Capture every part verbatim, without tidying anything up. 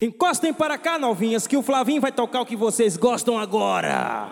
Encostem para cá, novinhas, que o Flavinho vai tocar o que vocês gostam agora.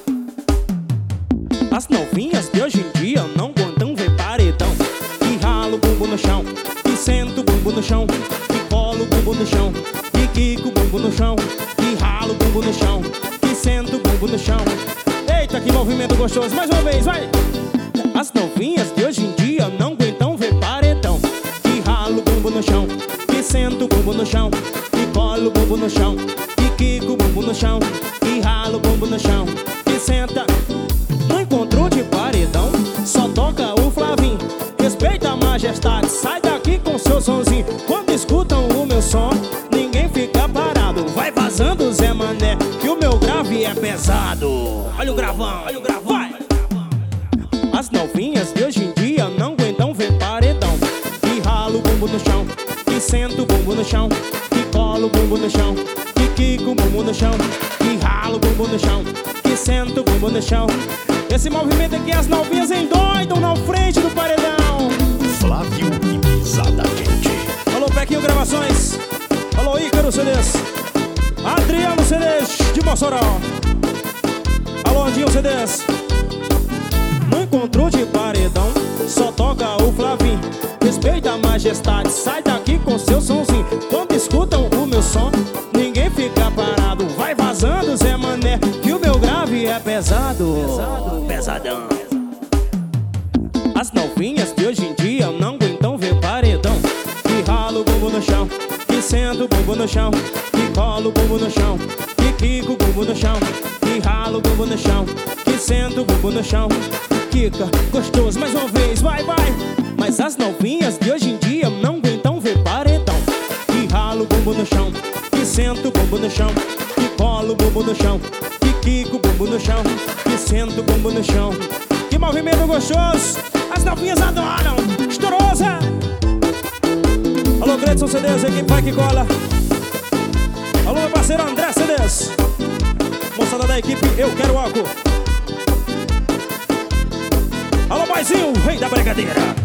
As novinhas de hoje em dia não aguentam ver paredão. E rala o bumbum no chão, e senta o bumbum no chão, e cola o bumbum no chão, e quica o bumbum no chão, e rala o bumbum no chão, e senta o bumbum no chão. Eita, que movimento gostoso, mais uma vez, vai! As novinhas de hoje em dia não aguentam ver paredão. E rala o bumbum no chão, e senta o bumbum no chão, e cola o bumbum no chão, e quica o bumbum no chão, e rala o bumbum no chão, e senta. No encontro de paredão, só toca o Flavinho. Respeita a majestade, sai daqui com seu sonzinho. Quando escutam o meu som, ninguém fica parado. Vai vazando, Zé Mané, que o meu grave é pesado. Olha o gravão, olha o gravão, vai! As novinhas de hoje em dia não aguentam ver paredão. E rala o bumbum no chão, e senta o bumbum no chão, e cola o bumbum no chão, e quica o bumbum no chão, e rala o bumbum no chão, e senta o bumbum no chão. Esse movimento aqui as novinhas endoidam na frente do paredão. Flávio e Pisada Quente. Alô, Pequinho Gravações. Alô, Ícaro C Ds. Adriano C Ds de Mossoró. Alô, Andinho C Ds. No encontro de paredão, só toca o Flavinho. Respeita a majestade, sai daqui com seu sonzinho. Quando escutam o meu som, ninguém fica parado. Vai vazando, Zé Mané, que o meu grave é pesado. Pesado, pesadão. As novinhas de hoje em dia não aguentam ver paredão. E rala o bumbum no chão, e senta o bumbum no chão, e cola o bumbum no chão, e quica o bumbum no chão, e rala o bumbum no chão, e senta o bumbum no chão. Quica, gostoso, mais uma vez, vai, vai! Mas as novinhas de hoje em dia não aguentam ver paredão. E rala o bumbum no chão, e senta o bumbum no chão, e cola o bumbum no chão, e quica o bumbum no chão, e senta o bumbum no chão. Que movimento gostoso! As novinhas adoram! Estourosa! Alô, Gretson C Ds, equipe vai que cola. Alô, meu parceiro André C Ds. Moçada da equipe, eu quero álcool. Alô, Boizinho, rei da brincadeira.